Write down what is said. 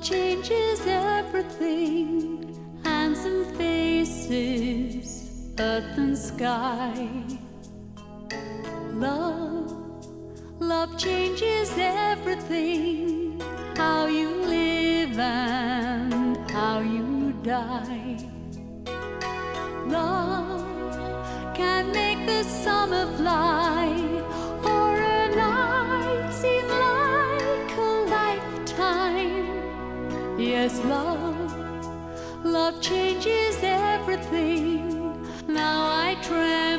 changes everything. Handsome faces, earth and sky. Love changes everything. How you live and how you die. Love can make the summer fly, or a night seem like a lifetime. Yes, love changes everything. Now I tremble